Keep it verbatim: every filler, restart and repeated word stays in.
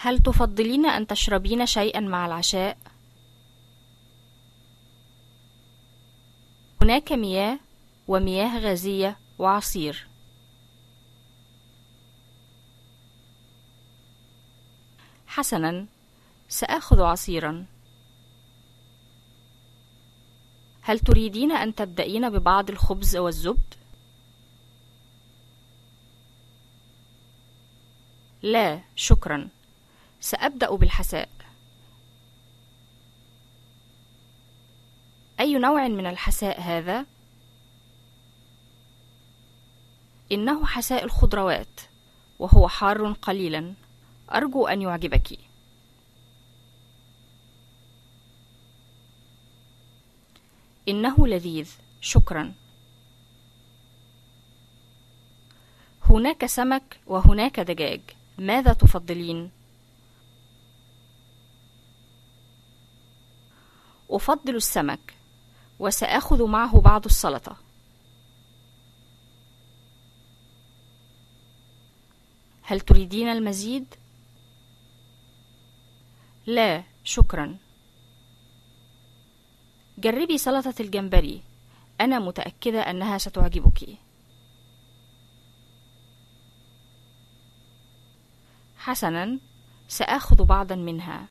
هل تفضلين أن تشربين شيئا مع العشاء؟ هناك مياه ومياه غازية وعصير. حسناً، سآخذ عصيراً. هل تريدين أن تبدأين ببعض الخبز والزبد؟ لا، شكراً. سأبدأ بالحساء. أي نوع من الحساء هذا؟ إنه حساء الخضروات، وهو حار قليلاً. أرجو أن يعجبك. إنه لذيذ، شكراً. هناك سمك وهناك دجاج. ماذا تفضلين؟ أفضل السمك، وسآخذ معه بعض السلطة. هل تريدين المزيد؟ لا، شكراً. جربي سلطة الجمبري، أنا متأكدة أنها ستعجبك. حسناً، سآخذ بعضاً منها.